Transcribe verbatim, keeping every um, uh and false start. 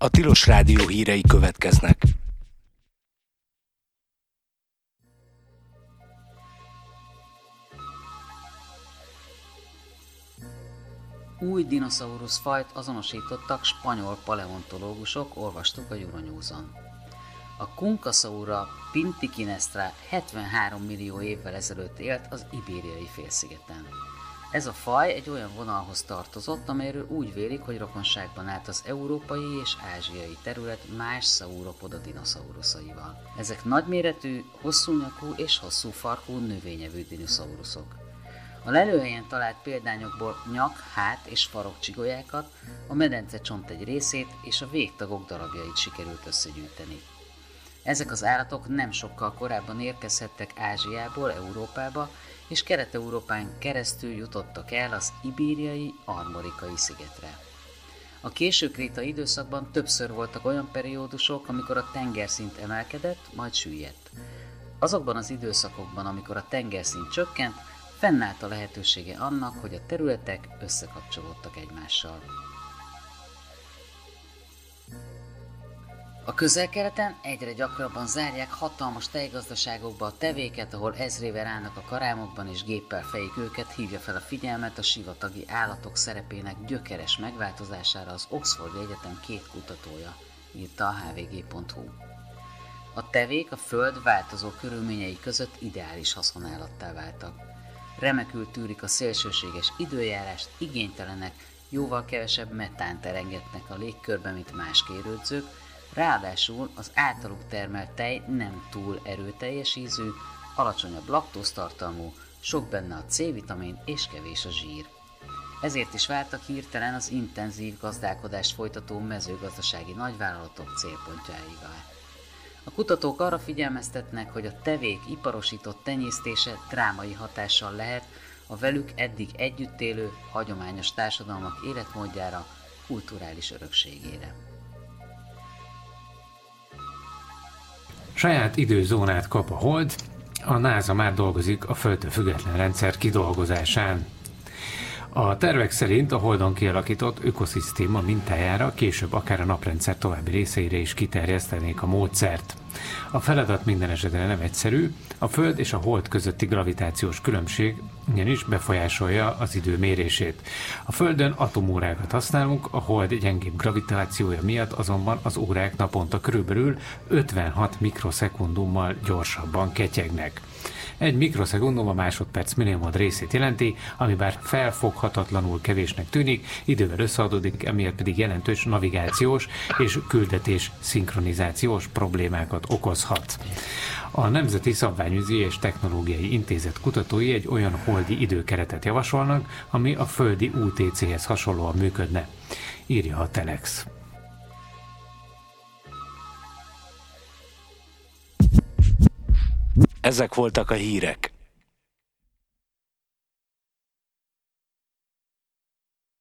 A Tilos Rádió hírei következnek. Új dinoszaurusz fajt azonosítottak spanyol paleontológusok, olvastuk a Euronews-on. A Kunkasaura pintikinestra hetvenhárom millió évvel ezelőtt élt az Ibériai félszigeten. Ez a faj egy olyan vonalhoz tartozott, amelyről úgy vélik, hogy rokonságban állt az európai és ázsiai terület más sauropoda dinoszauruszaival. Ezek nagyméretű, hosszú nyakú és hosszú farkú növényevő dinoszauruszok. A lelőhelyen talált példányokból nyak, hát és farokcsigolyákat, a medencecsont egy részét és a végtagok darabjait sikerült összegyűjteni. Ezek az állatok nem sokkal korábban érkezhettek Ázsiából Európába, és Kelet-Európán keresztül jutottak el az ibériai armorikai szigetre. A későkrétai időszakban többször voltak olyan periódusok, amikor a tengerszint emelkedett, majd süllyedt. Azokban az időszakokban, amikor a tengerszint csökkent, fennállt a lehetősége annak, hogy a területek összekapcsolódtak egymással. A Közel-Keleten egyre gyakrabban zárják hatalmas tejgazdaságokba a tevéket, ahol ezrével állnak a karámokban és géppel fejik őket, hívja fel a figyelmet a sivatagi állatok szerepének gyökeres megváltozására az Oxfordi Egyetem két kutatója, írta a há vé gé pont hú. A tevék a Föld változó körülményei között ideális haszonállattá váltak. Remekül tűrik a szélsőséges időjárást, igénytelenek, jóval kevesebb metánt elengednek a légkörbe, mint más kérődzők, ráadásul az általuk termelt tej nem túl erőteljes ízű, alacsonyabb laktóztartalmú, sok benne a cé-vitamin és kevés a zsír. Ezért is váltak hirtelen az intenzív gazdálkodást folytató mezőgazdasági nagyvállalatok célpontjaivá. A kutatók arra figyelmeztetnek, hogy a tevék iparosított tenyésztése drámai hatással lehet a velük eddig együtt élő, hagyományos társadalmak életmódjára, kulturális örökségére. Saját időzónát kap a Hold, a NASA már dolgozik a Földtől független rendszer kidolgozásán. A tervek szerint a Holdon kialakított ökoszisztéma mintájára később akár a naprendszer további részeire is kiterjesztenék a módszert. A feladat minden esetre nem egyszerű, a Föld és a Hold közötti gravitációs különbség ugyanis befolyásolja az idő mérését. A Földön atomórákat használunk, a Hold gyengébb gravitációja miatt azonban az órák naponta körülbelül ötvenhat mikroszekundummal gyorsabban ketyegnek. Egy mikroszekundum a másodperc milliomod részét jelenti, ami bár felfoghatatlanul kevésnek tűnik, idővel összeadódik, emiatt pedig jelentős navigációs és küldetés szinkronizációs problémákat okozhat. A Nemzeti Szabványügyi és Technológiai Intézet kutatói egy olyan holdi időkeretet javasolnak, ami a földi u té céhez hasonlóan működne, írja a Telex. Ezek voltak a hírek.